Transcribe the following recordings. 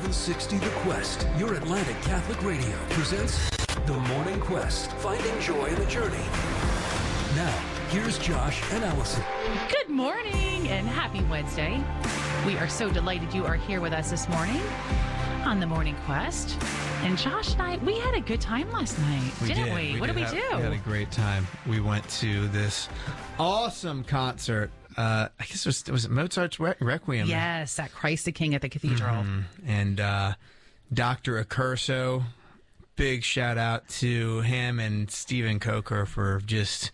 760 The Quest, your Atlantic Catholic Radio, presents The Morning Quest, finding joy in the journey. Now, here's Josh and Allison. Good morning and happy Wednesday. We are so delighted you are here with us this morning on The Morning Quest. And Josh and I, we had a good time last night, didn't we? What did we do? We had a great time. We went to this awesome concert. I guess it was Mozart's Requiem. Yes, at Christ the King at the Cathedral. And Dr. Accurso, big shout out to him and Stephen Coker for just,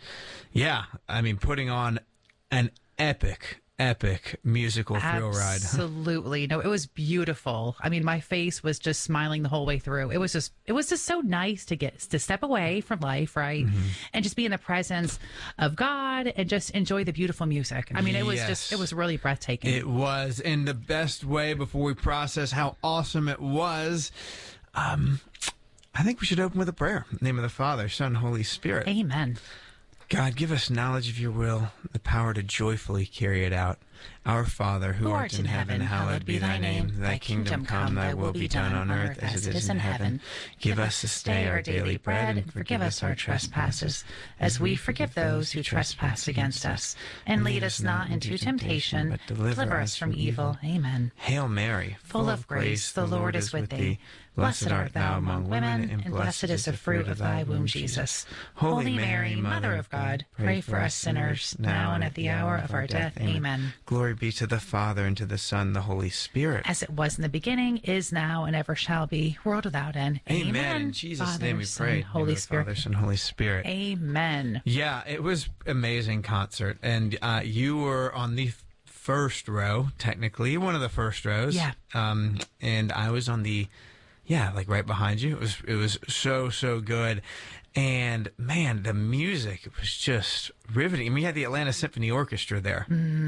putting on an epic musical thrill ride. Absolutely. No, it was beautiful. I mean, my face was just smiling the whole way through. It was just so nice to step away from life, right? And just be in the presence of God and just enjoy the beautiful music. I mean, it was really breathtaking. It was. And the best way before we process how awesome it was, I think we should open with a prayer. In the name of the Father, Son, Holy Spirit. Amen. God, give us knowledge of your will, the power to joyfully carry it out. Our Father, who art in heaven, hallowed be thy name. Thy kingdom come, thy will be done on earth as it is in heaven. Give us this day our daily bread, and forgive us our trespasses, as we forgive those who trespass against us. And lead us not into temptation, but deliver us from evil. Amen. Hail Mary, full of grace, the Lord is with thee. Blessed art thou among women, and blessed is the fruit of thy womb, Jesus. Holy Mary, Mother of God, pray for us sinners, now and at the hour of our death. Amen. Glory be to the Father, and to the Son, and the Holy Spirit. As it was in the beginning, is now, and ever shall be, world without end. Amen. In Jesus' name we pray. Holy Spirit. Father, Son, Holy Spirit. Amen. Yeah, it was amazing concert. And you were on the first row, technically, one of the first rows. Yeah. And I was on the... right behind you. It was so good. And man, the music was just riveting. I mean, we had the Atlanta Symphony Orchestra there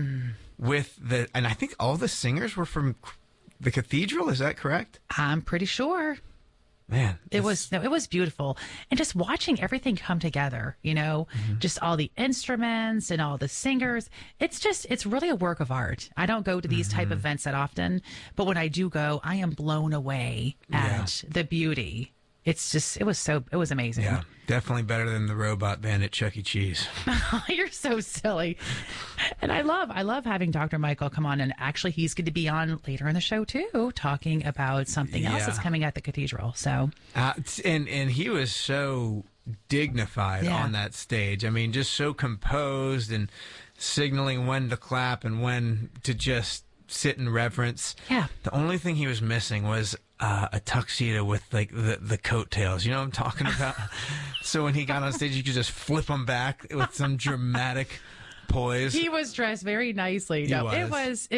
and I think all the singers were from the cathedral. Is that correct? I'm pretty sure. Man, it was beautiful. And just watching everything come together, just all the instruments and all the singers. It's really a work of art. I don't go to these type of events that often, but when I do go, I am blown away at the beauty. It was amazing. Yeah, definitely better than the robot band at Chuck E. Cheese. You're so silly. And I love having Dr. Michael come on, and actually he's going to be on later in the show too, talking about something else that's coming at the cathedral. So, and he was so dignified on that stage. I mean, just so composed and signaling when to clap and when to just sit in reverence. Yeah. The only thing he was missing was a tuxedo with like the coattails. You know what I'm talking about? So when he got on stage, you could just flip them back with some dramatic poise. He was dressed very nicely. No, I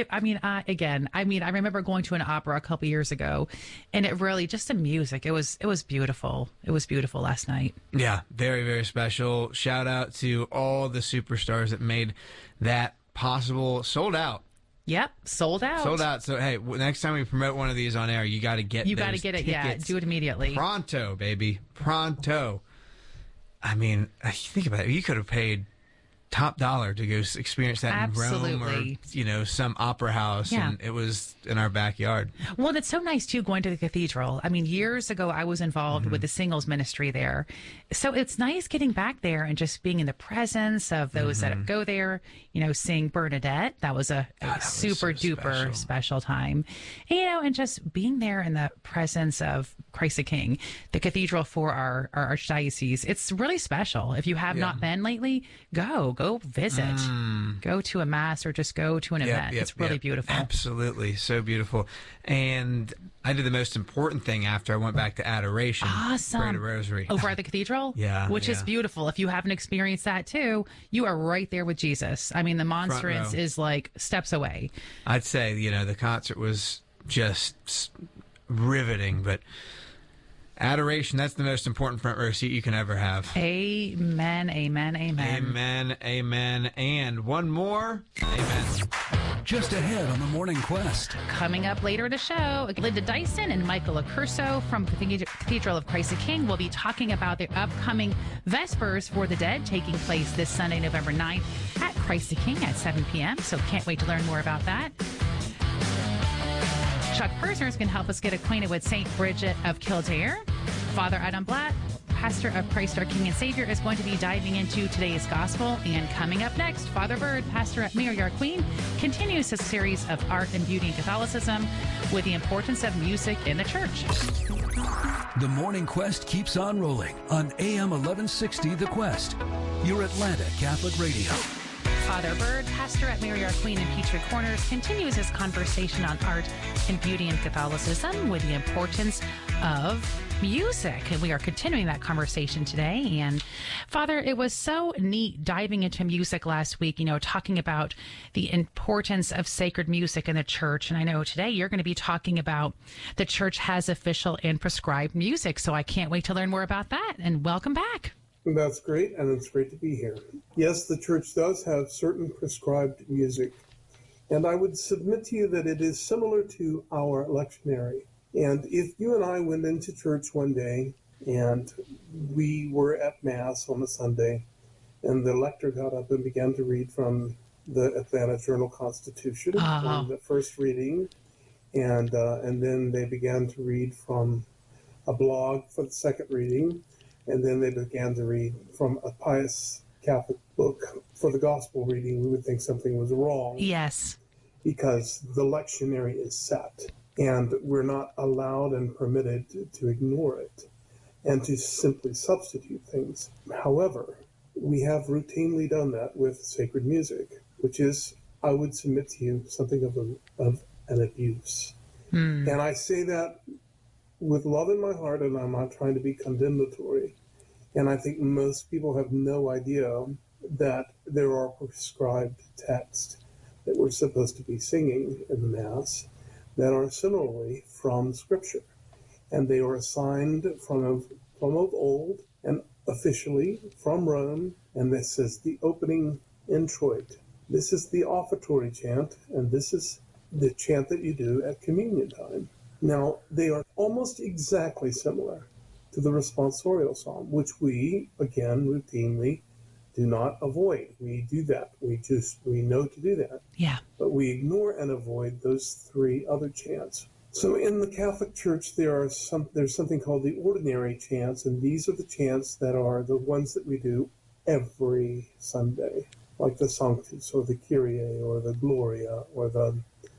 remember going to an opera a couple years ago, and it really just the music. It was beautiful. It was beautiful last night. Yeah, very, very special. Shout out to all the superstars that made that possible. Sold out. Yep, sold out. Sold out. So, hey, next time we promote one of these on air, you got to get it. Yeah, do it immediately. Pronto, baby. Pronto. I mean, think about it. You could have paid top dollar to go experience that in Rome or, some opera house. Yeah. And it was in our backyard. Well, and it's so nice, too, going to the cathedral. I mean, years ago, I was involved with the singles ministry there. So it's nice getting back there and just being in the presence of those that go there, seeing Bernadette. That was a super duper special time. And just being there in the presence of Christ the King, the cathedral for our archdiocese. It's really special. If you have not been lately, go visit. Go to a mass or just go to an event. It's really beautiful. Absolutely. So beautiful. And I did the most important thing after I went back to adoration. Awesome. Prayed a rosary. Over at the cathedral? Yeah. Which is beautiful. If you haven't experienced that too, you are right there with Jesus. I mean, the monstrance is like steps away. I'd say, the concert was just riveting, but adoration, that's the most important front row seat you can ever have. Amen, amen, amen. Amen, amen. And one more. Amen. Just ahead on the Morning Quest. Coming up later in the show, Linda Dyson and Michael Accurso from Cathedral of Christ the King will be talking about the upcoming Vespers for the Dead taking place this Sunday, November 9th at Christ the King at 7 p.m. So can't wait to learn more about that. Chuck Persner is going to help us get acquainted with St. Bridget of Kildare. Father Adam Blatt, pastor of Christ our King and Savior, is going to be diving into today's gospel. And coming up next, Father Bird, pastor at Mary Our Queen, continues his series of art and beauty and Catholicism with the importance of music in the church. The Morning Quest keeps on rolling on AM 1160 The Quest, your Atlanta Catholic Radio. Father Bird, pastor at Mary Our Queen in Peachtree Corners, continues his conversation on art and beauty and Catholicism with the importance of music. And we are continuing that conversation today. And Father, it was so neat diving into music last week, talking about the importance of sacred music in the church. And I know today you're going to be talking about the church has official and prescribed music. So I can't wait to learn more about that. And welcome back. That's great, and it's great to be here. Yes, the church does have certain prescribed music, and I would submit to you that it is similar to our lectionary. And if you and I went into church one day, and we were at Mass on a Sunday, and the lector got up and began to read from the Atlanta Journal-Constitution, from the first reading, and then they began to read from a blog for the second reading, and then they began to read from a pious Catholic book for the gospel reading, we would think something was wrong. Yes. Because the lectionary is set, and we're not allowed and permitted to ignore it and to simply substitute things. However, we have routinely done that with sacred music, which is, I would submit to you, something of an abuse. And I say that with love in my heart, and I'm not trying to be condemnatory. And I think most people have no idea that there are prescribed texts that we're supposed to be singing in the Mass that are similarly from Scripture. And they are assigned from of old and officially from Rome. And this is the opening introit. This is the offertory chant, and this is the chant that you do at communion time. Now, they are almost exactly similar to the responsorial psalm, which we, again, routinely do not avoid. We do that. We know to do that. Yeah. But we ignore and avoid those three other chants. So in the Catholic Church, there's something called the ordinary chants, and these are the chants that are the ones that we do every Sunday, like the Sanctus, or the Kyrie, or the Gloria, or the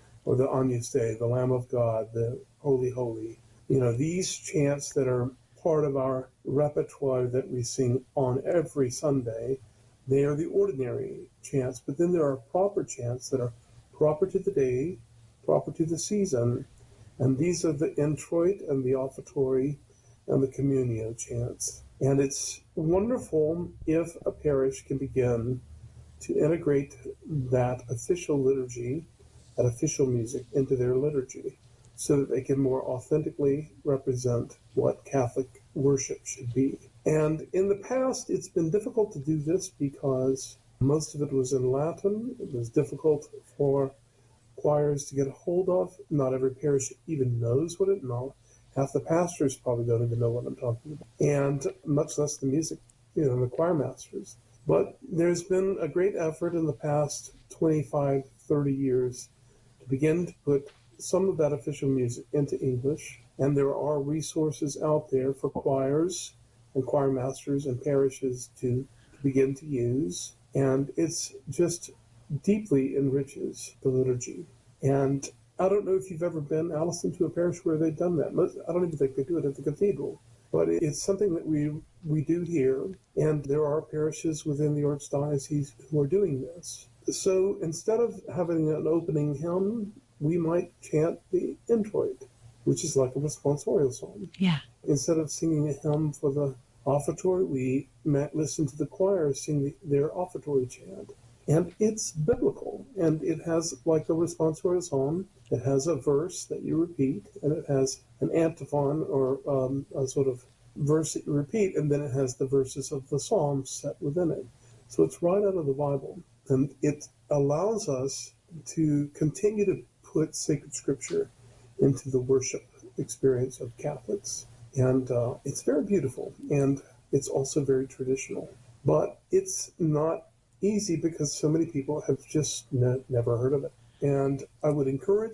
Agnus Dei, the Lamb of God, the Holy, Holy. These chants that are part of our repertoire that we sing on every Sunday, they are the ordinary chants. But then there are proper chants that are proper to the day, proper to the season, and these are the introit and the offertory and the communio chants. And it's wonderful if a parish can begin to integrate that official liturgy, that official music, into their liturgy, so that they can more authentically represent what Catholic worship should be. And in the past, it's been difficult to do this because most of it was in Latin. It was difficult for choirs to get a hold of. Not every parish even knows what it is. Half the pastors probably don't even know what I'm talking about, and much less the music, the choir masters. But there's been a great effort in the past 25, 30 years to begin to put some of that official music into English, and there are resources out there for choirs and choir masters and parishes to begin to use, and it's just deeply enriches the liturgy. And I don't know if you've ever been, Allison, to a parish where they've done that. I don't even think they do it at the cathedral, but it's something that we do here, and there are parishes within the Archdiocese who are doing this. So instead of having an opening hymn, we might chant the introit, which is like a responsorial psalm. Yeah. Instead of singing a hymn for the offertory, we might listen to the choir sing their offertory chant. And it's biblical, and it has, like the responsorial psalm, it has a verse that you repeat, and it has an antiphon, or a sort of verse that you repeat, and then it has the verses of the psalm set within it. So it's right out of the Bible, and it allows us to continue to put sacred scripture into the worship experience of Catholics. And it's very beautiful, and it's also very traditional. But it's not easy because so many people have just never heard of it. And I would encourage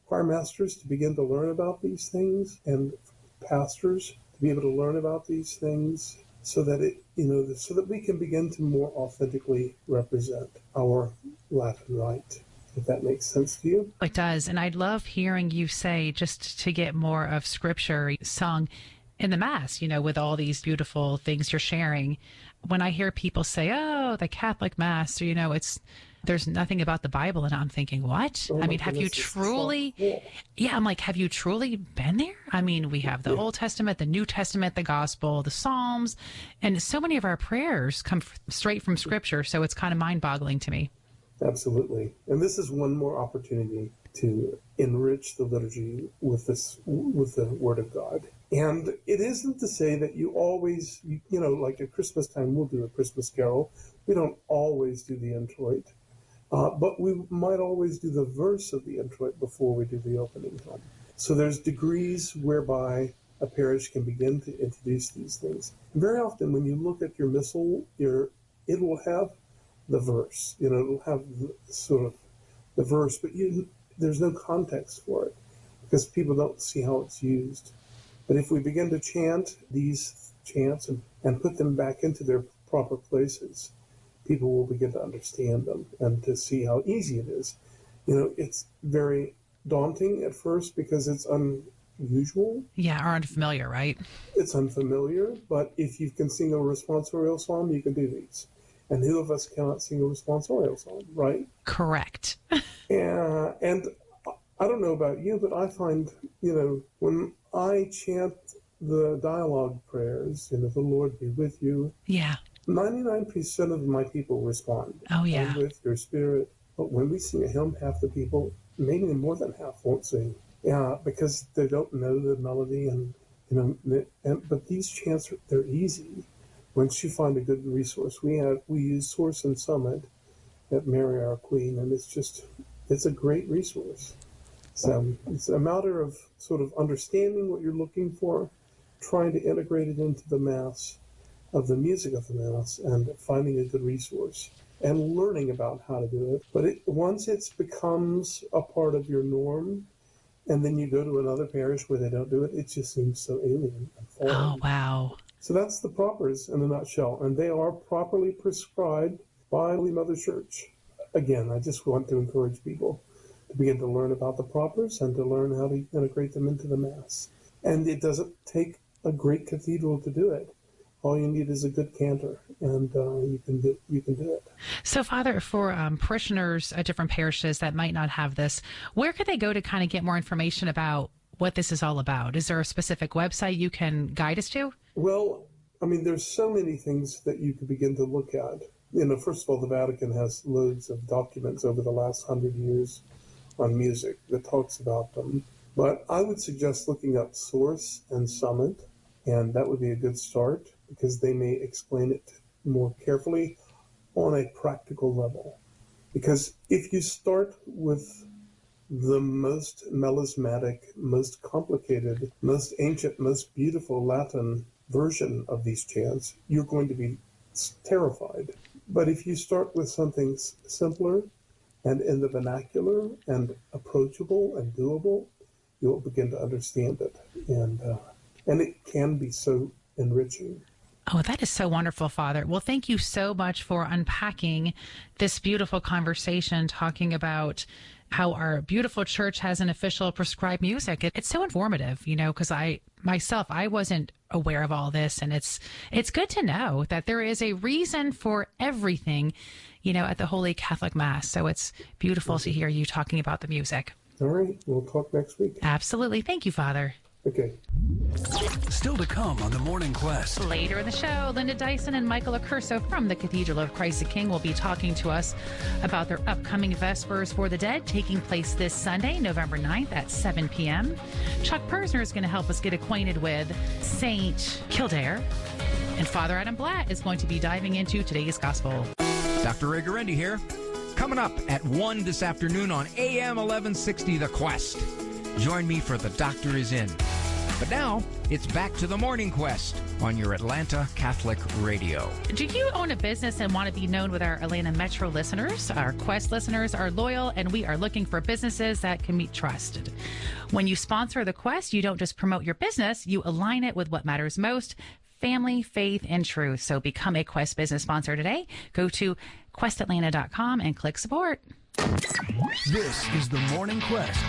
choir masters to begin to learn about these things, and pastors to be able to learn about these things, so that so that we can begin to more authentically represent our Latin rite. If that makes sense to you. It does. And I love hearing you say, just to get more of Scripture sung in the Mass, with all these beautiful things you're sharing. When I hear people say, oh, the Catholic Mass, there's nothing about the Bible, and I'm thinking, what? Oh, I mean, have you truly, I'm like, have you truly been there? I mean, we have the Old Testament, the New Testament, the Gospel, the Psalms, and so many of our prayers come straight from Scripture, so it's kind of mind-boggling to me. Absolutely. And this is one more opportunity to enrich the liturgy with the Word of God. And it isn't to say that you always, like at Christmas time, we'll do a Christmas carol. We don't always do the introit, but we might always do the verse of the introit before we do the opening hymn. So there's degrees whereby a parish can begin to introduce these things. And very often when you look at your missal, it will have the verse, it'll have the verse, but there's no context for it because people don't see how it's used. But if we begin to chant these chants and put them back into their proper places, people will begin to understand them and to see how easy it is. It's very daunting at first because it's unusual. Yeah, or unfamiliar, right? It's unfamiliar, but if you can sing a responsorial psalm, you can do these. And who of us cannot sing a responsorial psalm, right? Correct. And I don't know about you, but I find, when I chant the dialogue prayers, the Lord be with you. Yeah. 99% of my people respond. Oh, yeah. And with your spirit. But when we sing a hymn, half the people, maybe more than half, won't sing. Yeah, because they don't know the melody. But these chants, they're easy. Once you find a good resource, we use Source and Summit at Mary Our Queen, and it's a great resource. So it's a matter of sort of understanding what you're looking for, trying to integrate it into the Mass, of the music of the Mass, and finding a good resource and learning about how to do it. But once it becomes a part of your norm, and then you go to another parish where they don't do it, it just seems so alien and foreign. Oh, wow. So that's the propers in a nutshell, and they are properly prescribed by Holy Mother Church. Again, I just want to encourage people to begin to learn about the propers and to learn how to integrate them into the Mass. And it doesn't take a great cathedral to do it. All you need is a good cantor, and you can do it. So, Father, for parishioners at different parishes that might not have this, where could they go to kind of get more information about what this is all about? Is there a specific website you can guide us to? Well, there's so many things that you could begin to look at. First of all, the Vatican has loads of documents over the last 100 years on music that talks about them. But I would suggest looking up Source and Summit, and that would be a good start because they may explain it more carefully on a practical level. Because if you start with the most melismatic, most complicated, most ancient, most beautiful Latin version of these chants, you're going to be terrified. But if you start with something simpler and in the vernacular and approachable and doable, you'll begin to understand it. And it can be so enriching. Oh, that is so wonderful, Father. Well, thank you so much for unpacking this beautiful conversation, talking about how our beautiful church has an official prescribed music. It's so informative, because I wasn't aware of all this. And it's good to know that there is a reason for everything, at the Holy Catholic Mass. So it's beautiful to hear you talking about the music. All right. We'll talk next week. Absolutely. Thank you, Father. Okay. Still to come on The Morning Quest. Later in the show, Linda Dyson and Michael Accurso from the Cathedral of Christ the King will be talking to us about their upcoming Vespers for the Dead taking place this Sunday, November 9th at 7 p.m. Chuck Persner is going to help us get acquainted with Saint Kildare. And Father Adam Blatt is going to be diving into today's gospel. Dr. Ray Guarendi here. Coming up at 1 this afternoon on AM 1160 The Quest. Join me for The Doctor Is In. But now, it's back to the Morning Quest on your Atlanta Catholic Radio. Do you own a business and want to be known with our Atlanta Metro listeners? Our Quest listeners are loyal, and we are looking for businesses that can be trusted. When you sponsor the Quest, you don't just promote your business, you align it with what matters most: family, faith, and truth. So become a Quest business sponsor today. Go to questatlanta.com and click support. This is the Morning Quest.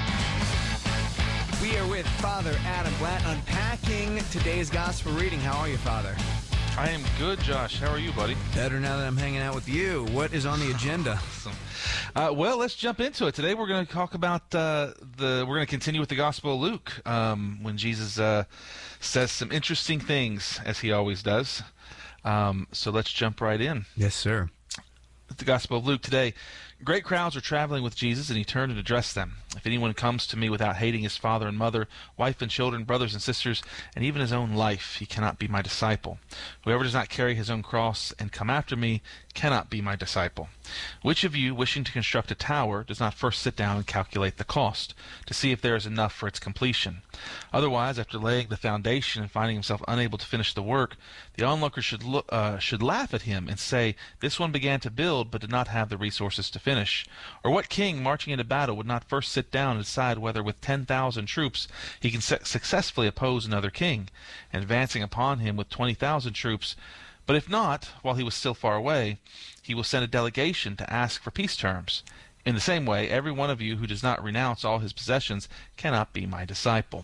We are with Father Adam Blatt unpacking today's gospel reading. How are you, Father? I am good, Josh. How are you, buddy? Better now that I'm hanging out with you. What is on the agenda? Awesome. Well, let's jump into it. Today we're going to talk about we're going to continue with the Gospel of Luke, when Jesus says some interesting things, as he always does. So let's jump right in. Yes, sir. The Gospel of Luke today. Great crowds are traveling with Jesus, and he turned and addressed them. If anyone comes to me without hating his father and mother, wife and children, brothers and sisters, and even his own life, he cannot be my disciple. Whoever does not carry his own cross and come after me cannot be my disciple. Which of you, wishing to construct a tower, does not first sit down and calculate the cost, to see if there is enough for its completion? Otherwise, after laying the foundation and finding himself unable to finish the work, the onlooker should laugh at him and say, "This one began to build, but did not have the resources to finish." Or what king, marching into battle, would not first sit down and decide whether with 10,000 troops he can successfully oppose another king, and advancing upon him with 20,000 troops? But if not, while he was still far away, he will send a delegation to ask for peace terms. In the same way, every one of you who does not renounce all his possessions cannot be my disciple.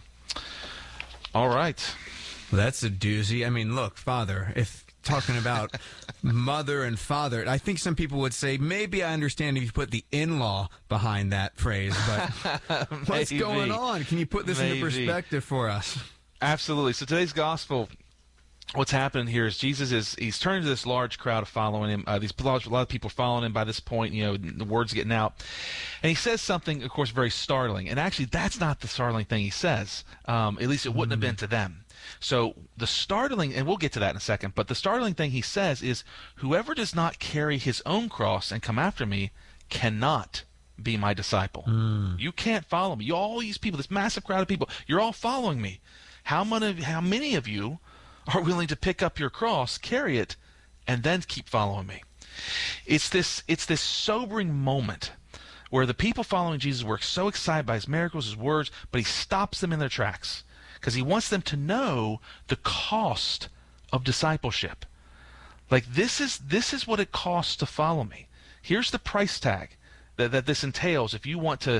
All right. Well, that's a doozy. I mean, look, Father, if talking about mother and father, I think some people would say, maybe I understand if you put the in-law behind that phrase, but what's going on? Can you put this into perspective for us? Absolutely. So today's gospel, what's happening here is he's turning to this large crowd of following him. A lot of people following him by this point. The word's getting out, and he says something, of course, very startling. And actually, that's not the startling thing he says. At least it wouldn't have been to them. So the startling, and we'll get to that in a second, but the startling thing he says is, whoever does not carry his own cross and come after me cannot be my disciple. You can't follow me. All these people, this massive crowd of people, you're all following me. How many of you are willing to pick up your cross, carry it, and then keep following me? It's this sobering moment where the people following Jesus were so excited by his miracles, his words, but he stops them in their tracks because he wants them to know the cost of discipleship. Like, this is what it costs to follow me. Here's the price tag that this entails if you want to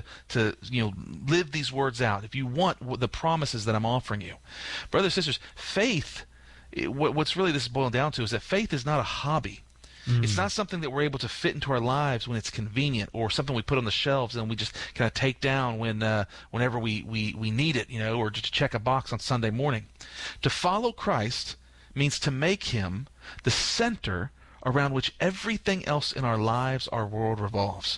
live these words out, if you want the promises that I'm offering you. Brothers and sisters, faith, what's really this is boiled down to is that faith is not a hobby. It's not something that we're able to fit into our lives when it's convenient, or something we put on the shelves and we just kind of take down whenever we need it, or just to check a box on Sunday morning. To follow Christ means to make him the center around which everything else in our lives, our world revolves.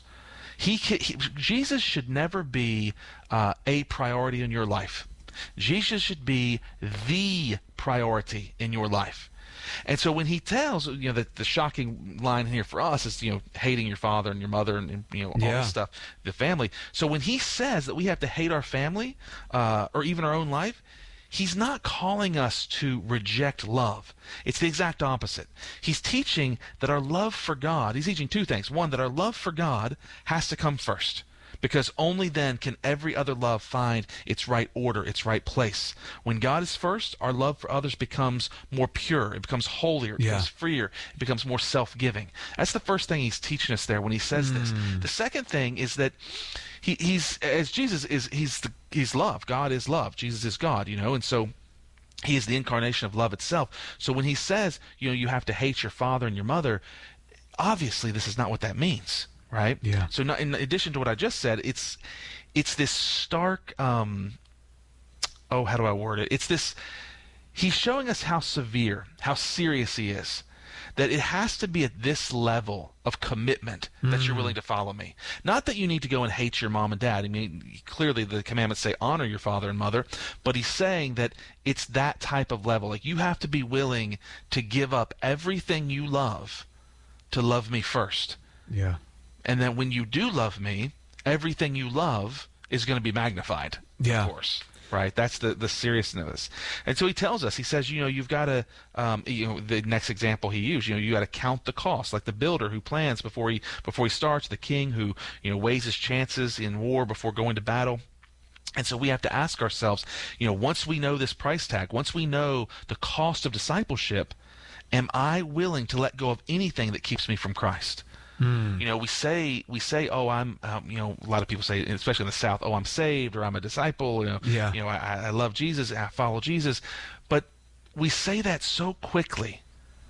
Jesus should never be a priority in your life. Jesus should be the priority in your life. And so when he tells, that the shocking line here for us is, hating your father and your mother and all this stuff, the family. So when he says that we have to hate our family, or even our own life, he's not calling us to reject love. It's the exact opposite. He's teaching that our love for God, he's teaching two things. One, that our love for God has to come first, because only then can every other love find its right order, its right place. When God is first, our love for others becomes more pure, it becomes holier, it becomes freer, it becomes more self-giving. That's the first thing he's teaching us there when he says this. The second thing is that he's love. God is love. Jesus is God, and so he is the incarnation of love itself. So when he says, you have to hate your father and your mother, obviously this is not what that means. Right? Yeah. So in addition to what I just said, it's this stark, how do I word it? It's this, he's showing us how severe, how serious he is, that it has to be at this level of commitment that you're willing to follow me. Not that you need to go and hate your mom and dad. I mean, clearly the commandments say honor your father and mother, but he's saying that it's that type of level. Like, you have to be willing to give up everything you love to love me first. Yeah. And then when you do love me, everything you love is going to be magnified, of course. right? That's the seriousness of this. And so he tells us, he says, you've got to, the next example he used, you got to count the cost, like the builder who plans before he starts, the king who, weighs his chances in war before going to battle. And so we have to ask ourselves, once we know this price tag, once we know the cost of discipleship, am I willing to let go of anything that keeps me from Christ? We say, oh, I'm, a lot of people say, especially in the South, oh, I'm saved, or I'm a disciple, I love Jesus, I follow Jesus. But we say that so quickly.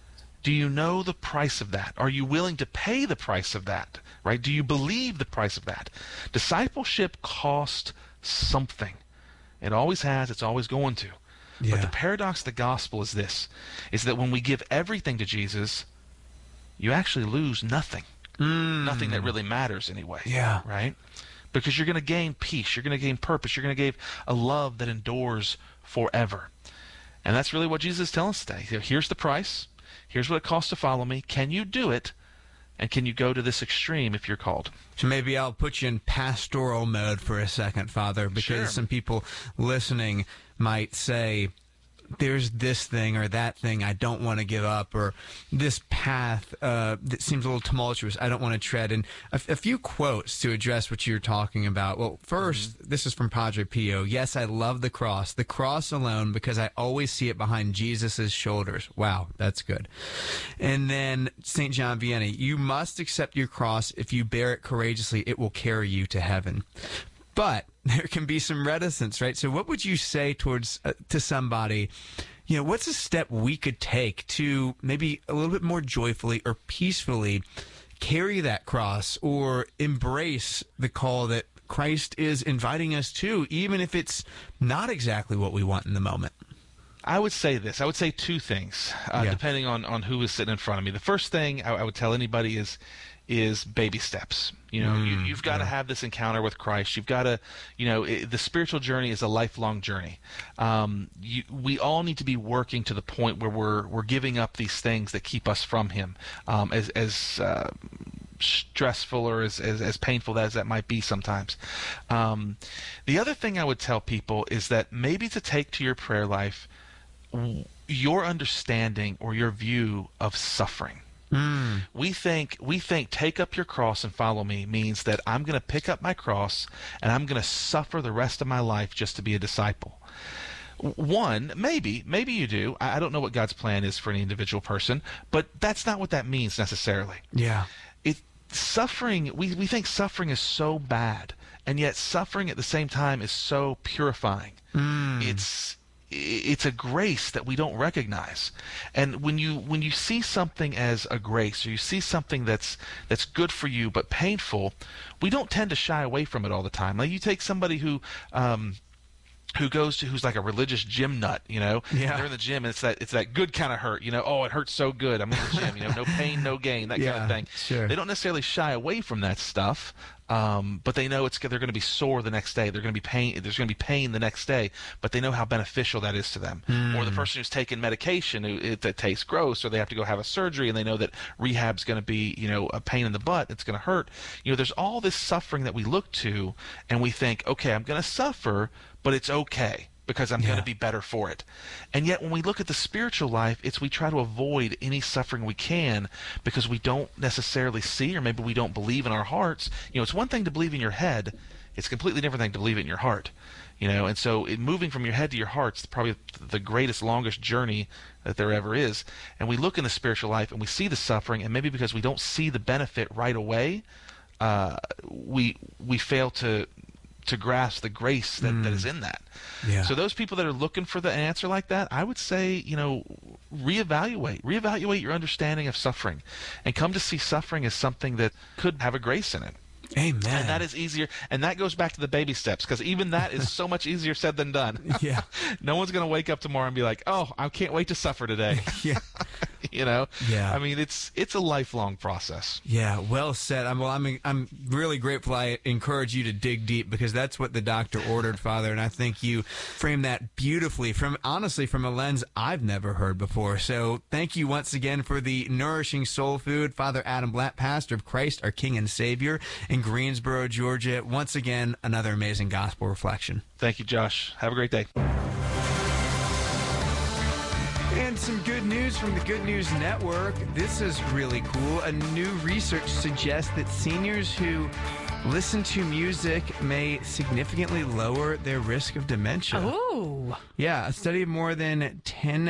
Do you know the price of that? Are you willing to pay the price of that? Right? Do you believe the price of that? Discipleship costs something. It always has. It's always going to. Yeah. But the paradox of the gospel is this, is that when we give everything to Jesus, you actually lose nothing. Nothing that really matters anyway. Yeah. Right? Because you're going to gain peace. You're going to gain purpose. You're going to gain a love that endures forever. And that's really what Jesus is telling us today. Here's the price. Here's what it costs to follow me. Can you do it? And can you go to this extreme if you're called? So maybe I'll put you in pastoral mode for a second, Father, because some people listening might say, there's this thing or that thing I don't want to give up, or this path that seems a little tumultuous I don't want to tread. And a few quotes to address what you're talking about. Well, first, this is from Padre Pio. Yes, I love the cross alone, because I always see it behind Jesus's shoulders. Wow, that's good. And then St. John Vianney, you must accept your cross. If you bear it courageously, it will carry you to heaven. But there can be some reticence, right? So what would you say towards to somebody, what's a step we could take to maybe a little bit more joyfully or peacefully carry that cross, or embrace the call that Christ is inviting us to, even if it's not exactly what we want in the moment? I would say this. I would say two things, depending on who is sitting in front of me. The first thing I would tell anybody is baby steps. You've got to have this encounter with Christ. You've got to, the spiritual journey is a lifelong journey. We all need to be working to the point where we're giving up these things that keep us from Him, as stressful or as painful as that might be sometimes. The other thing I would tell people is that maybe to take to your prayer life your understanding or your view of suffering. We think take up your cross and follow me means that I'm going to pick up my cross and I'm going to suffer the rest of my life just to be a disciple. One, maybe you do. I don't know what God's plan is for any individual person, but that's not what that means necessarily. Yeah. Suffering, we think suffering is so bad, and yet suffering at the same time is so purifying. It's a grace that we don't recognize. And when you see something as a grace, or you see something that's good for you but painful, we don't tend to shy away from it all the time. Like you take somebody who's like a religious gym nut, they're in the gym and it's that good kind of hurt, oh, it hurts so good, I'm in the gym, no pain, no gain, that kind of thing. Sure. They don't necessarily shy away from that stuff. But they know they're going to be sore the next day. There's going to be pain the next day, but they know how beneficial that is to them. Or the person who's taking medication that tastes gross, or they have to go have a surgery and they know that rehab's going to be, a pain in the butt. It's going to hurt. There's all this suffering that we look to and we think, okay, I'm going to suffer, but it's okay, because I'm going to be better for it. And yet when we look at the spiritual life, we try to avoid any suffering we can because we don't necessarily see, or maybe we don't believe in our hearts. It's one thing to believe in your head. It's a completely different thing to believe it in your heart. And so moving from your head to your heart is probably the greatest, longest journey that there ever is. And we look in the spiritual life and we see the suffering, and maybe because we don't see the benefit right away, we fail to grasp the grace that is in that. Yeah. So those people that are looking for the answer like that, I would say, reevaluate your understanding of suffering, and come to see suffering as something that could have a grace in it. Amen. And that is easier, and that goes back to the baby steps, because even that is so much easier said than done. Yeah. No one's going to wake up tomorrow and be like, oh, I can't wait to suffer today. Yeah. Yeah. I mean, it's a lifelong process. Yeah, well said. I'm really grateful. I encourage you to dig deep because that's what the doctor ordered, Father, and I think you framed that beautifully from a lens I've never heard before. So thank you once again for the nourishing soul food, Father Adam Blatt, pastor of Christ, our King and Savior in Greensboro, Georgia. Once again, another amazing gospel reflection. Thank you, Josh. Have a great day. And some good news from the Good News Network. This is really cool. A new research suggests that seniors who listen to music may significantly lower their risk of dementia. Oh. Yeah, a study of more than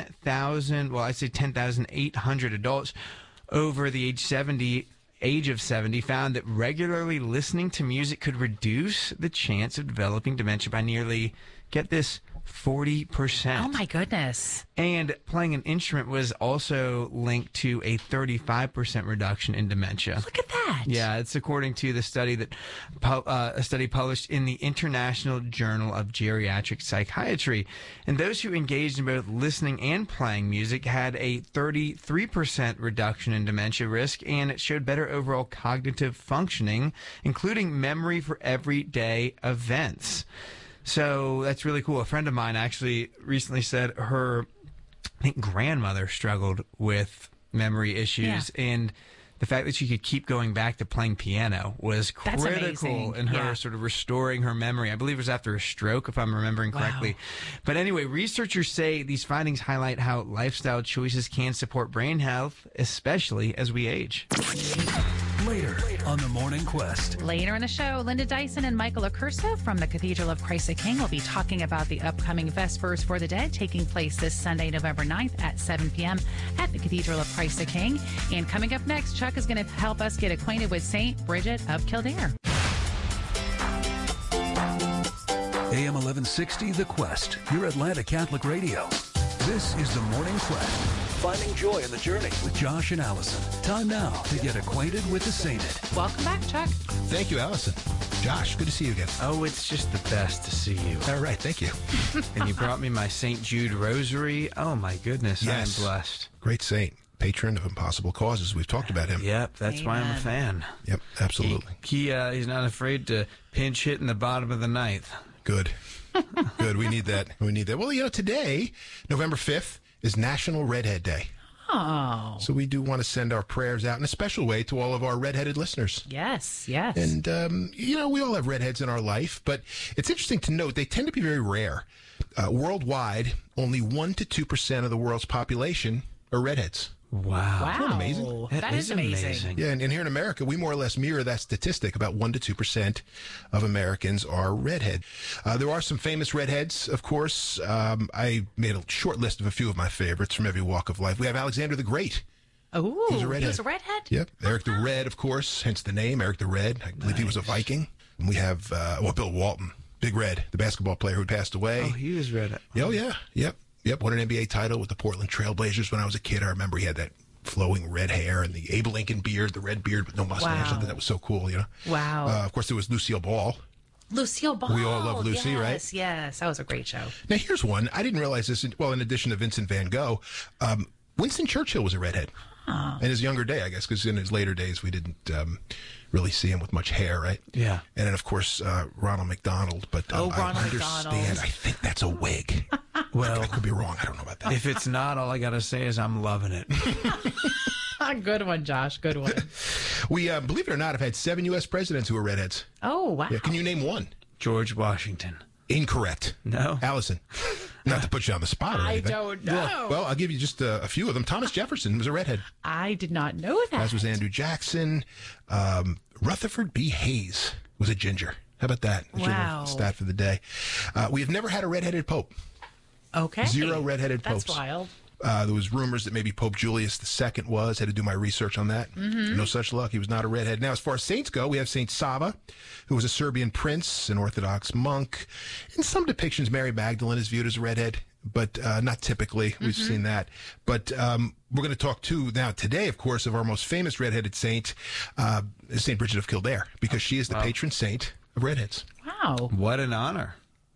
10,800 adults over the age of 70 found that regularly listening to music could reduce the chance of developing dementia by nearly, get this, 40%. Oh, my goodness. And playing an instrument was also linked to a 35% reduction in dementia. Look at that. Yeah, it's according to the study that a study published in the International Journal of Geriatric Psychiatry. And those who engaged in both listening and playing music had a 33% reduction in dementia risk, and it showed better overall cognitive functioning, including memory for everyday events. So that's really cool. A friend of mine actually recently said her, I think, grandmother struggled with memory issues, and the fact that she could keep going back to playing piano was critical in her sort of restoring her memory. I believe it was after a stroke, if I'm remembering correctly. But anyway, researchers say these findings highlight how lifestyle choices can support brain health, especially as we age. Later on The Morning Quest. Later in the show, Linda Dyson and Michael Accurso from the Cathedral of Christ the King will be talking about the upcoming Vespers for the Dead taking place this Sunday, November 9th at 7 p.m. at the Cathedral of Christ the King. And coming up next, Chuck is going to help us get acquainted with St. Bridget of Kildare. AM 1160, The Quest, your Atlanta Catholic Radio. This is The Morning Quest. Finding joy in the journey with Josh and Allison. Time now to get acquainted with the sainted. Welcome back, Chuck. Thank you, Allison. Josh, good to see you again. Oh, it's just the best to see you. All right, thank you. And you brought me my St. Jude rosary. Oh, my goodness, yes. I'm blessed. Great saint, patron of impossible causes. We've talked about him. Yep, that's why I'm a fan. Yep, absolutely. He's not afraid to pinch hit in the bottom of the ninth. Good. Good, we need that. Well, today, November 5th, is National Redhead Day. Oh. So we do want to send our prayers out in a special way to all of our redheaded listeners. Yes. And, we all have redheads in our life, but it's interesting to note they tend to be very rare. Worldwide, only 1% to 2% of the world's population are redheads. Wow. Isn't that amazing? That is amazing. Yeah, and here in America, we more or less mirror that statistic. About 1% to 2% of Americans are redhead. There are some famous redheads, of course. I made a short list of a few of my favorites from every walk of life. We have Alexander the Great. Oh, he was a redhead. Yep. Eric the Red, of course, hence the name, Eric the Red. I believe he was a Viking. And we have, Bill Walton, Big Red, the basketball player who passed away. Oh, he was red. Oh, yeah. Yep, won an NBA title with the Portland Trailblazers when I was a kid. I remember he had that flowing red hair and the Abe Lincoln beard, the red beard with no mustache. Something that was so cool, Wow. Of course, there was Lucille Ball. Lucille Ball. We all love Lucy, right? Yes. That was a great show. Now, here's one. I didn't realize this. In addition to Vincent van Gogh, Winston Churchill was a redhead. In his younger day, I guess, because in his later days, we didn't really see him with much hair, right? Yeah. And then, of course, Ronald McDonald. But Ronald I understand. McDonald. I think that's a wig. Well, I could be wrong. I don't know about that. If it's not, all I got to say is I'm loving it. Good one, Josh. Good one. We, believe it or not, have had 7 U.S. presidents who are redheads. Oh, wow. Yeah, can you name one? George Washington. Incorrect. No. Allison. Not to put you on the spot or anything. I don't know. Well, I'll give you just a few of them. Thomas Jefferson was a redhead. I did not know that. As was Andrew Jackson. Rutherford B. Hayes was a ginger. How about that? Wow. Stat for the day. We have never had a redheaded pope. Okay. 0 redheaded popes. That's wild. There was rumors that maybe Pope Julius II was. Had to do my research on that. No such luck. He was not a redhead. Now, as far as saints go, we have Saint Sava, who was a Serbian prince, an Orthodox monk. In some depictions, Mary Magdalene is viewed as a redhead, but not typically. We've seen that. But we're going to talk, too, now today, of course, of our most famous redheaded saint, St. Bridget of Kildare, because she is the patron saint of redheads. Wow. What an honor.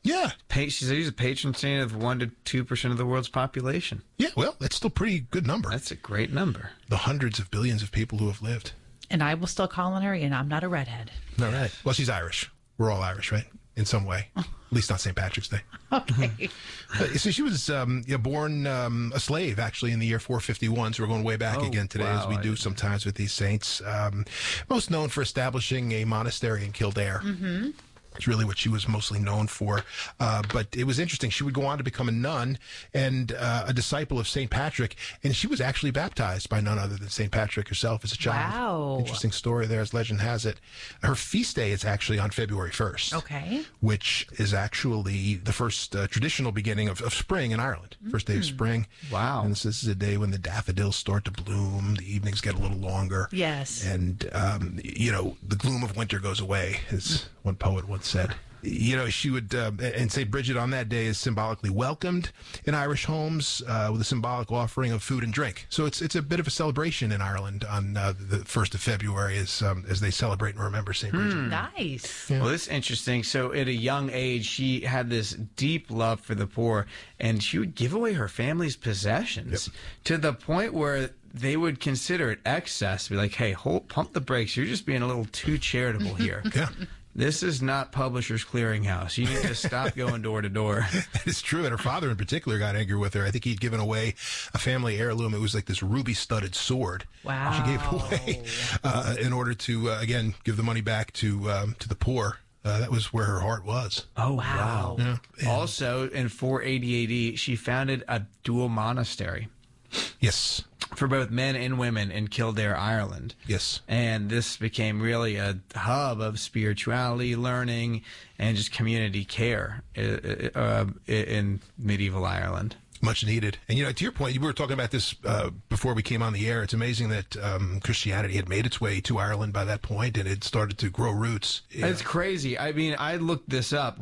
Yeah. She said he's a patron saint of 1 to 2% of the world's population. Yeah, well, that's still a pretty good number. That's a great number. The hundreds of billions of people who have lived. And I will still call on her, and I'm not a redhead. All right. Well, she's Irish. We're all Irish, right? In some way. At least not St. Patrick's Day. Okay. So she was born a slave, actually, in the year 451. So we're going way back again today, as we do sometimes with these saints. Most known for establishing a monastery in Kildare. Mm-hmm. It's really what she was mostly known for. But it was interesting. She would go on to become a nun and a disciple of St. Patrick. And she was actually baptized by none other than St. Patrick herself as a child. Wow. Interesting story there, as legend has it. Her feast day is actually on February 1st. Okay. Which is actually the first traditional beginning of spring in Ireland. First day of spring. Wow. And this is a day when the daffodils start to bloom. The evenings get a little longer. Yes. And, the gloom of winter goes away, as one poet once said. She would, and St. Bridget on that day is symbolically welcomed in Irish homes with a symbolic offering of food and drink. So it's a bit of a celebration in Ireland on the 1st of February as they celebrate and remember St. Bridget. Nice. Yeah. Well, this is interesting. So at a young age, she had this deep love for the poor, and she would give away her family's possessions to the point where they would consider it excess. Be like, hey, pump the brakes. You're just being a little too charitable here. Yeah. This is not Publishers Clearinghouse. You need to stop going door to door. That is true. And her father in particular got angry with her. I think he'd given away a family heirloom. It was like this ruby-studded sword. Wow. She gave away in order to, again, give the money back to the poor. That was where her heart was. Oh, wow. Yeah. Also, in 480 AD, she founded a dual monastery. Yes. For both men and women in Kildare, Ireland. Yes. And this became really a hub of spirituality, learning, and just community care in medieval Ireland. Much needed. And, to your point, we were talking about this before we came on the air. It's amazing that Christianity had made its way to Ireland by that point, and it started to grow roots. Yeah. It's crazy. I mean, I looked this up,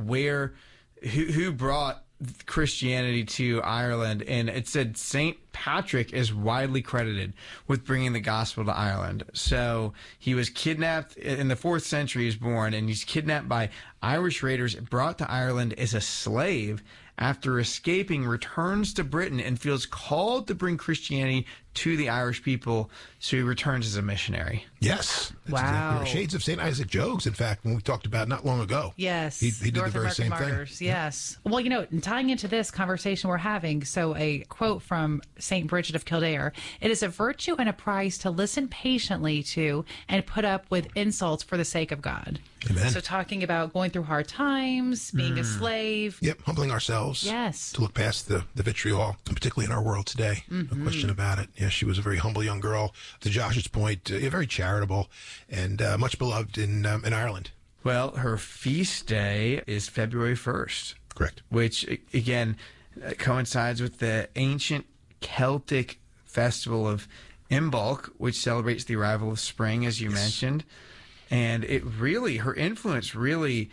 who brought Christianity to Ireland, and it said St. Patrick is widely credited with bringing the gospel to Ireland. So he was kidnapped in the 4th century. He was born, and he's kidnapped by Irish raiders, brought to Ireland as a slave. After escaping, returns to Britain and feels called to bring Christianity to the Irish people, so he returns as a missionary. Yes. Wow. Exactly. Shades of St. Isaac Jogues, in fact, when we talked about not long ago. Yes. He did North the very American same Martyrs. thing. Yes. Well, tying into this conversation we're having, so a quote from St. Bridget of Kildare: "It is a virtue and a prize to listen patiently to and put up with insults for the sake of God." Amen. So talking about going through hard times, being a slave. Yep, humbling ourselves. Yes. To look past the vitriol, particularly in our world today. No question about it. Yeah, she was a very humble young girl. To Josh's point, very charitable and much beloved in Ireland. Well, her feast day is February 1st. Correct. Which, again, coincides with the ancient Celtic festival of Imbolc, which celebrates the arrival of spring, as you mentioned. And her influence really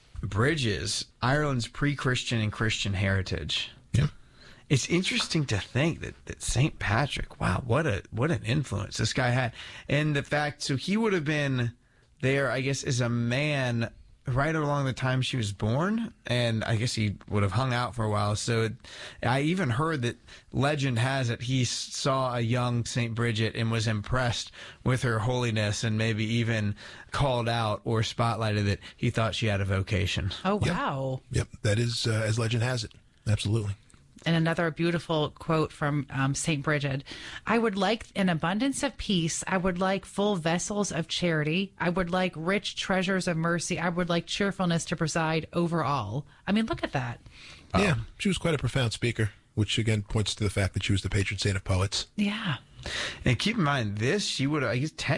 bridges Ireland's pre-Christian and Christian heritage. Yeah. It's interesting to think that St. Patrick, wow, what an influence this guy had. And the fact, so he would have been there, I guess, as a man right along the time she was born, and I guess he would have hung out for a while. So I even heard that legend has it he saw a young St. Bridget and was impressed with her holiness, and maybe even called out or spotlighted that he thought she had a vocation. Oh, wow. Yep, that is as legend has it. Absolutely. And another beautiful quote from St. Bridget: "I would like an abundance of peace. I would like full vessels of charity. I would like rich treasures of mercy. I would like cheerfulness to preside over all." I mean, look at that. Yeah, she was quite a profound speaker, which again points to the fact that she was the patron saint of poets. Yeah. And keep in mind, she would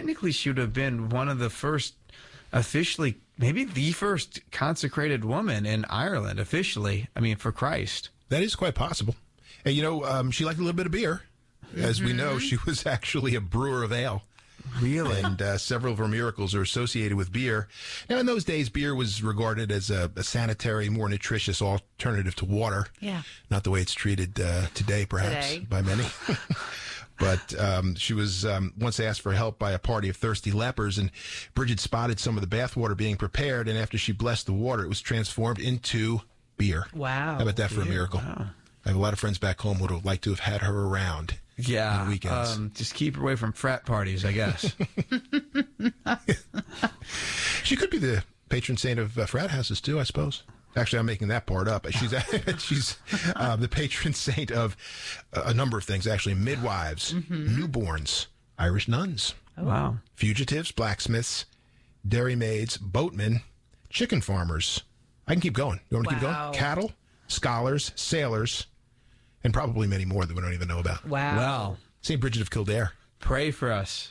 have been one of the first officially, maybe the first consecrated woman in Ireland officially, for Christ. That is quite possible. And, she liked a little bit of beer. As we know, she was actually a brewer of ale. Really? And several of her miracles are associated with beer. Now, in those days, beer was regarded as a sanitary, more nutritious alternative to water. Yeah. Not the way it's treated today, perhaps, by many. But she was once asked for help by a party of thirsty lepers, and Bridget spotted some of the bathwater being prepared, and after she blessed the water, it was transformed into beer. Wow. How about that for a miracle? Wow. I have a lot of friends back home who would have liked to have had her around. Yeah. On the weekends. Just keep her away from frat parties, I guess. She could be the patron saint of frat houses, too, I suppose. Actually, I'm making that part up. She's the patron saint of a number of things, actually. Midwives, newborns, Irish nuns. Oh. Wow. Fugitives, blacksmiths, dairymaids, boatmen, chicken farmers. I can keep going. You want me to keep going? Cattle, scholars, sailors, and probably many more that we don't even know about. Wow. Well, St. Bridget of Kildare. pray for us.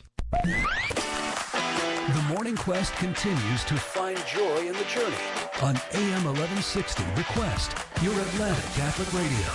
The Morning Quest continues to find joy in the journey on AM 1160 The Quest, your Atlanta Catholic Radio.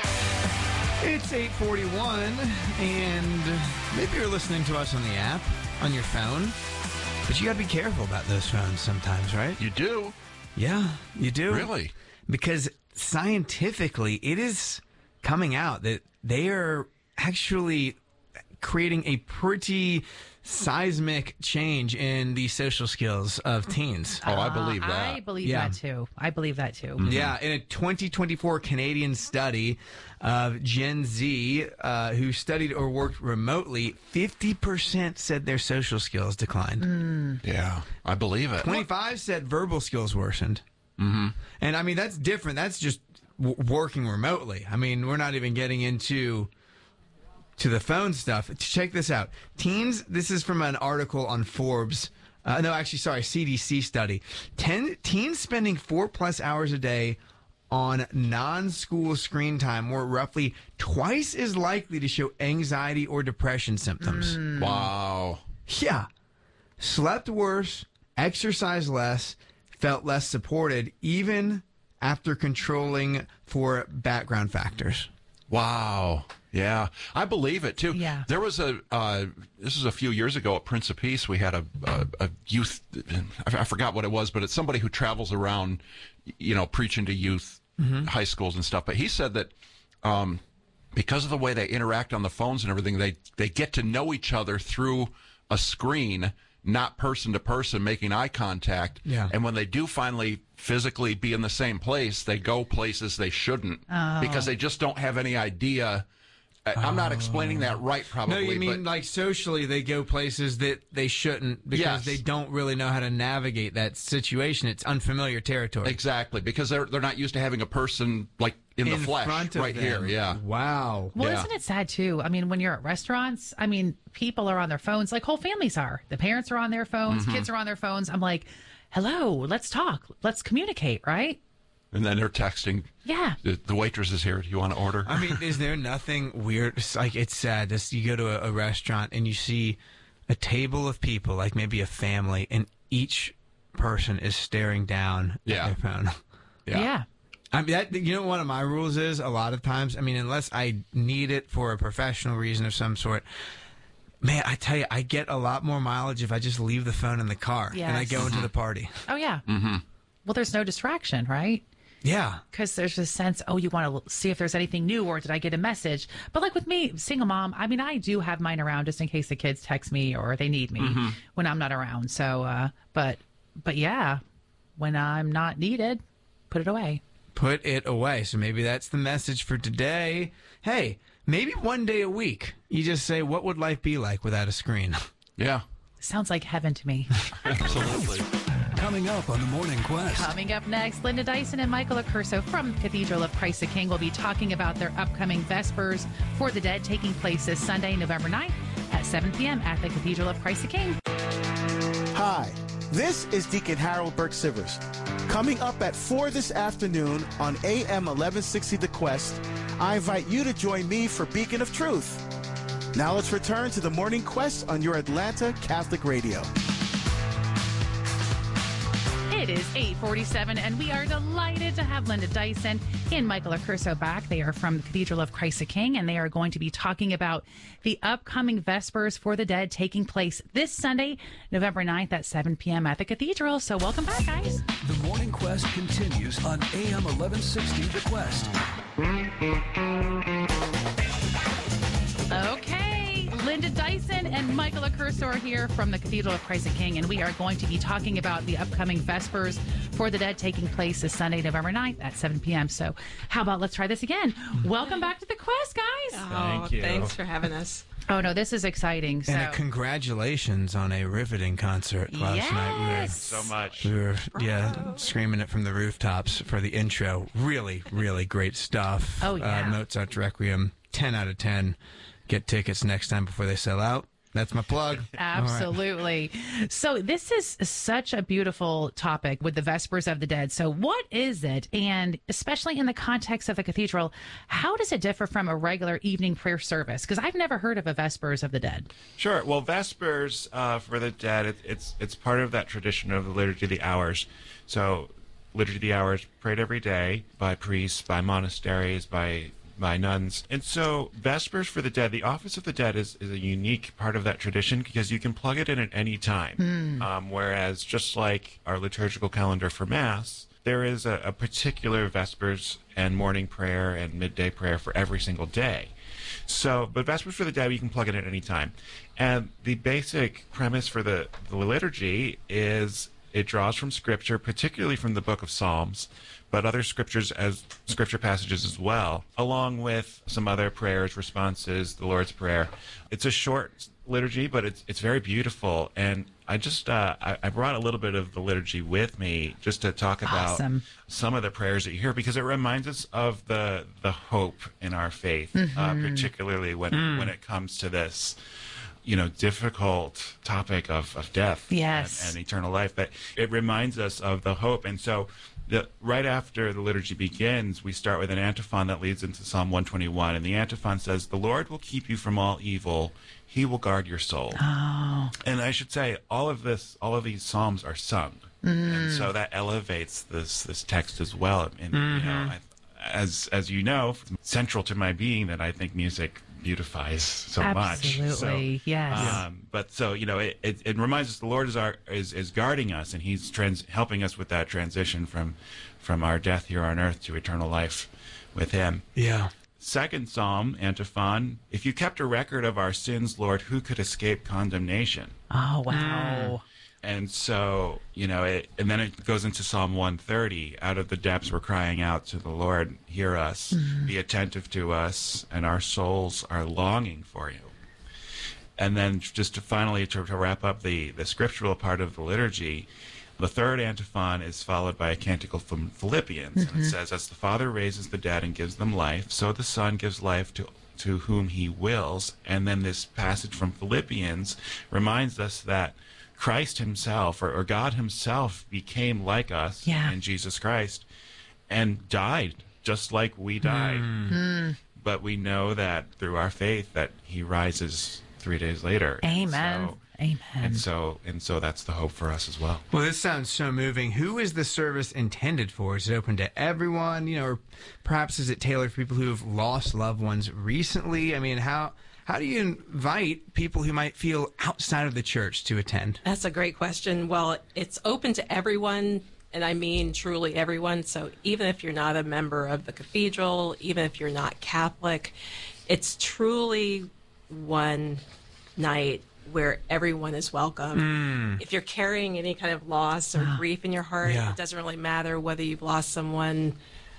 It's 8:41, and maybe you're listening to us on the app, on your phone, but you got to be careful about those phones sometimes, right? You do? Yeah, you do. Really? Because scientifically, it is coming out that they are actually creating a pretty seismic change in the social skills of teens. Oh, I believe that. I believe that too. Mm-hmm. Yeah, in a 2024 Canadian study of Gen Z who studied or worked remotely, 50% said their social skills declined. Yeah, I believe it. 25 said verbal skills worsened. Mm-hmm. And I mean, that's different. That's just working remotely. I mean, we're not even getting into the phone stuff. Check this out. Teens, this is from an article on Forbes. CDC study. Teens spending 4+ hours a day on non-school screen time were roughly twice as likely to show anxiety or depression symptoms. Wow. Yeah. Slept worse, exercised less, felt less supported, even after controlling for background factors. Wow. Yeah, I believe it too. Yeah. There was this was a few years ago at Prince of Peace. We had a youth, I forgot what it was, but it's somebody who travels around, preaching to youth, high schools and stuff. But he said that because of the way they interact on the phones and everything, they get to know each other through a screen, not person to person, making eye contact. Yeah. And when they do finally physically be in the same place, they go places they shouldn't because they just don't have any idea. I'm not explaining that right, probably. No, you mean like socially they go places that they shouldn't because they don't really know how to navigate that situation. It's unfamiliar territory. Exactly, because they're not used to having a person like in the flesh front of right them. here. Yeah. Wow. Well, isn't it sad too? I mean, when you're at restaurants, I mean, people are on their phones, like whole families are. The parents are on their phones, kids are on their phones. I'm like, hello, let's talk. Let's communicate, right? And then they're texting. Yeah. The waitress is here. Do you want to order? I mean, is there nothing weird? It's sad. You go to a restaurant and you see a table of people, like maybe a family, and each person is staring down at their phone. Yeah. I mean, one of my rules is a lot of times, I mean, unless I need it for a professional reason of some sort, man, I tell you, I get a lot more mileage if I just leave the phone in the car and I go into the party. Oh, yeah. Mm-hmm. Well, there's no distraction, right? Yeah. Because there's this sense, you want to see if there's anything new or did I get a message? But like with me, single mom, I mean, I do have mine around just in case the kids text me or they need me when I'm not around. So, but yeah, when I'm not needed, put it away. Put it away. So maybe that's the message for today. Hey, maybe one day a week, you just say, what would life be like without a screen? Yeah. Sounds like heaven to me. Absolutely. Coming up on the Morning Quest. Coming up next, Linda Dyson and Michael Accurso from Cathedral of Christ the King will be talking about their upcoming Vespers for the Dead taking place this Sunday, November 9th at 7 p.m. at the Cathedral of Christ the King. Hi, this is Deacon Harold Burke-Sivers. Coming up at 4 this afternoon on AM 1160 The Quest, I invite you to join me for Beacon of Truth. Now let's return to the Morning Quest on your Atlanta Catholic Radio. It is 8:47, and we are delighted to have Linda Dyson and Michael Accurso back. They are from the Cathedral of Christ the King, and they are going to be talking about the upcoming Vespers for the Dead taking place this Sunday, November 9th at 7 p.m. at the Cathedral. So welcome back, guys. The Morning Quest continues on AM 1160 The Quest. Okay, Linda Dyson Allen and Michael Acursor here from the Cathedral of Christ the King, and we are going to be talking about the upcoming Vespers for the Dead taking place this Sunday, November 9th at 7 p.m. So how about let's try this again? Welcome back to the Quest, guys. Thank you. Thanks for having us. Oh, no, this is exciting. And congratulations on a riveting concert last night. So much. We were screaming it from the rooftops for the intro. Really, really great stuff. Oh, yeah. Mozart's Requiem, 10 out of 10. Get tickets next time before they sell out. That's my plug. Absolutely. Right. So this is such a beautiful topic with the Vespers of the Dead. So what is it? And especially in the context of the cathedral, how does it differ from a regular evening prayer service? Because I've never heard of a Vespers of the Dead. Sure. Well, Vespers for the Dead, it's part of that tradition of the Liturgy of the Hours. So Liturgy of the Hours prayed every day by priests, by monasteries, by nuns. And so Vespers for the Dead, the Office of the Dead is a unique part of that tradition because you can plug it in at any time. Whereas just like our liturgical calendar for Mass, there is a particular Vespers and morning prayer and midday prayer for every single day. So, but Vespers for the Dead, you can plug it in at any time. And the basic premise for the liturgy is it draws from Scripture, particularly from the book of Psalms, but other scripture passages as well, along with some other prayers, responses, the Lord's Prayer. It's a short liturgy, but it's very beautiful. And I just I brought a little bit of the liturgy with me just to talk about some of the prayers that you hear, because it reminds us of the hope in our faith, particularly when it comes to this difficult topic of death and eternal life. But it reminds us of the hope. And so right after the liturgy begins, we start with an antiphon that leads into Psalm 121. And the antiphon says, "The Lord will keep you from all evil. He will guard your soul." Oh. And I should say, all of these psalms are sung. And so that elevates this text as well. And as you know, central to my being that I think music beautifies so much. Absolutely, yes. But so it reminds us the Lord is guarding us, and He's helping us with that transition from our death here on earth to eternal life with Him. Yeah. Second Psalm, antiphon: "If you kept a record of our sins, Lord, who could escape condemnation?" Oh, wow. And so, and then it goes into Psalm 130, "Out of the depths we're crying out to the Lord, hear us, be attentive to us, and our souls are longing for you." And then just to wrap up the scriptural part of the liturgy, the third antiphon is followed by a canticle from Philippians. And it says, "As the Father raises the dead and gives them life, so the Son gives life to whom He wills." And then this passage from Philippians reminds us that Christ Himself, or God Himself, became like us in Jesus Christ and died just like we died. But we know that through our faith that He rises 3 days later. Amen. Amen. And so that's the hope for us as well. Well, this sounds so moving. Who is the service intended for? Is it open to everyone? Or perhaps is it tailored for people who have lost loved ones recently? I mean, how do you invite people who might feel outside of the church to attend? That's a great question. Well, it's open to everyone, and I mean truly everyone. So even if you're not a member of the cathedral, even if you're not Catholic, it's truly one night where everyone is welcome. If you're carrying any kind of loss or grief in your heart, it doesn't really matter whether you've lost someone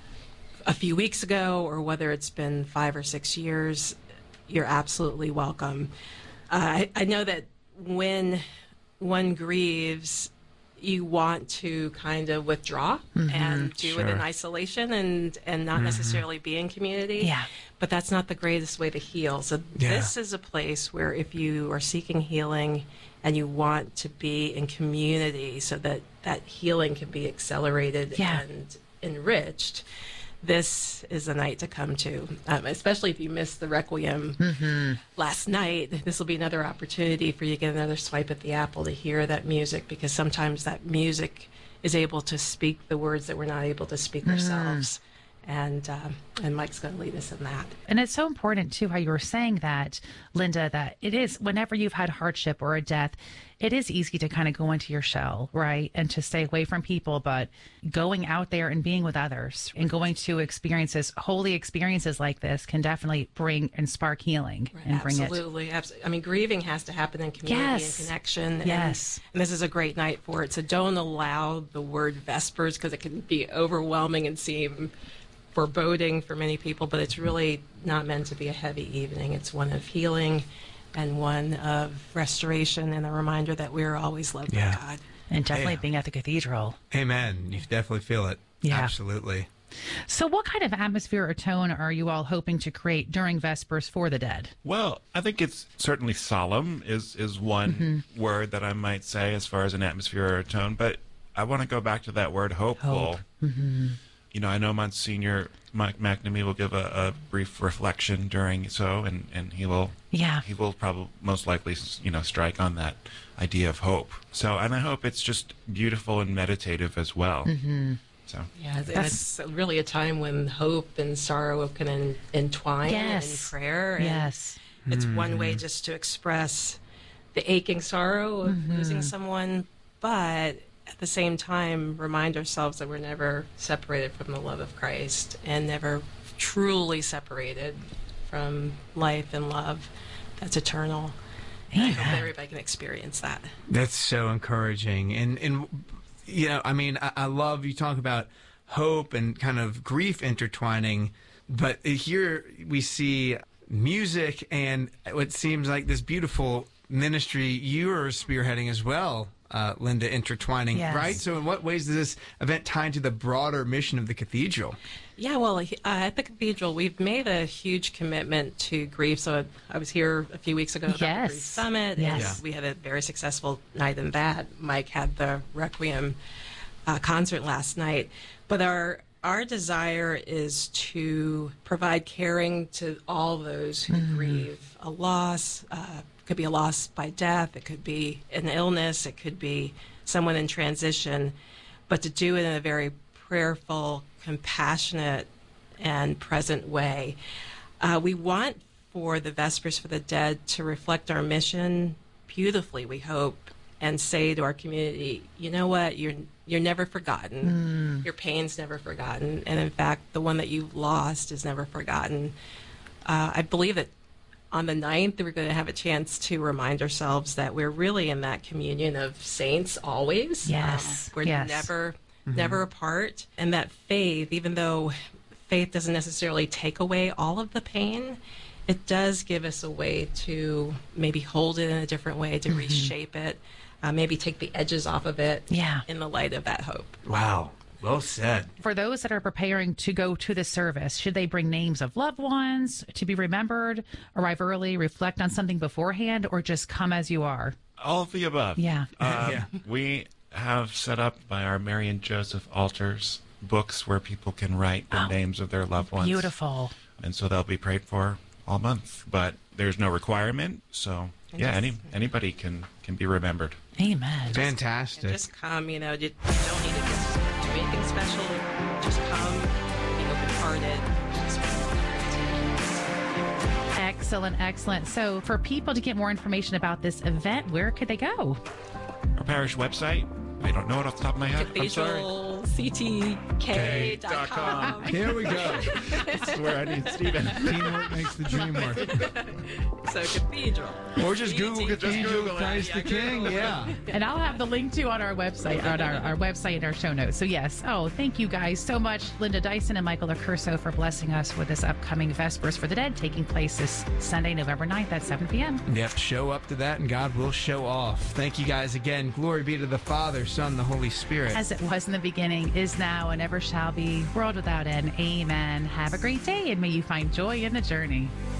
a few weeks ago or whether it's been 5 or 6 years. You're absolutely welcome. I know that when one grieves, you want to kind of withdraw and do it in isolation and not necessarily be in community. Yeah. But that's not the greatest way to heal. So this is a place where if you are seeking healing and you want to be in community so that that healing can be accelerated and enriched, this is a night to come to, especially if you missed the Requiem last night. This will be another opportunity for you to get another swipe at the apple to hear that music, because sometimes that music is able to speak the words that we're not able to speak ourselves. And Mike's going to lead us in that. And it's so important, too, how you were saying that, Linda, that it is whenever you've had hardship or a death, it is easy to kind of go into your shell, right? And to stay away from people, but going out there and being with others and going to experiences, holy experiences like this can definitely bring and spark healing and bring it. Absolutely. I mean, grieving has to happen in community and connection. Yes. And this is a great night for it. So don't allow the word Vespers, because it can be overwhelming and seem foreboding for many people, but it's really not meant to be a heavy evening. It's one of healing and one of restoration and a reminder that we're always loved by God. And definitely being at the cathedral. Amen. You definitely feel it. Yeah. Absolutely. So what kind of atmosphere or tone are you all hoping to create during Vespers for the Dead? Well, I think it's certainly solemn is one word that I might say as far as an atmosphere or a tone, but I want to go back to that word hopeful. You know, I know Monsignor Mike McNamee will give a brief reflection during and he will probably most likely, strike on that idea of hope. So, and I hope it's just beautiful and meditative as well. So yeah, it's really a time when hope and sorrow can entwine in prayer. And it's one way just to express the aching sorrow of losing someone, but at the same time, remind ourselves that we're never separated from the love of Christ and never truly separated from life and love that's eternal. I hope everybody can experience that. That's so encouraging. And I mean, I love you talk about hope and kind of grief intertwining, but here we see music and what seems like this beautiful ministry you're spearheading as well, Linda, intertwining, right? So in what ways does this event tie into the broader mission of the cathedral? Yeah, well, at the cathedral, we've made a huge commitment to grief. So I was here a few weeks ago at the Grief Summit, and we had a very successful night in that. Mike had the Requiem concert last night. But our desire is to provide caring to all those who grieve a loss. It could be a loss by death. It could be an illness. It could be someone in transition. But to do it in a very prayerful, compassionate, and present way. We want for the Vespers for the Dead to reflect our mission beautifully, we hope, and say to our community, you know what, you're never forgotten. Your pain's never forgotten. And in fact, the one that you've lost is never forgotten. I believe that on the 9th, we're going to have a chance to remind ourselves that we're really in that communion of saints always. We're never apart. And that faith, even though faith doesn't necessarily take away all of the pain, it does give us a way to maybe hold it in a different way, to reshape it, maybe take the edges off of it in the light of that hope. Wow. Well said. For those that are preparing to go to the service, should they bring names of loved ones to be remembered, arrive early, reflect on something beforehand, or just come as you are? All of the above. We have set up by our Mary and Joseph altars books where people can write the names of their loved ones. Beautiful. And so they'll be prayed for all month. But there's no requirement, so anybody can be remembered. Amen. Fantastic. Just come, you don't need to do anything special. Just come, be open-hearted. Excellent. So for people to get more information about this event, where could they go? Our parish website. I don't know it off the top of my head. CathedralCTK.com. Here we go. This is where I need Stephen. Teamwork makes the dream work. So cathedral. Or just Google Cathedral Christ the King. And I'll have the link to on our website, on our website and our show notes. So yes. Oh, thank you guys so much, Linda Dyson and Michael Accurso, for blessing us with this upcoming Vespers for the Dead taking place this Sunday, November 9th at 7 p.m. Yep, show up to that and God will show off. Thank you guys again. Glory be to the Father, Son, the Holy Spirit. As it was in the beginning, is now, and ever shall be, world without end. Amen. Have a great day, and may you find joy in the journey.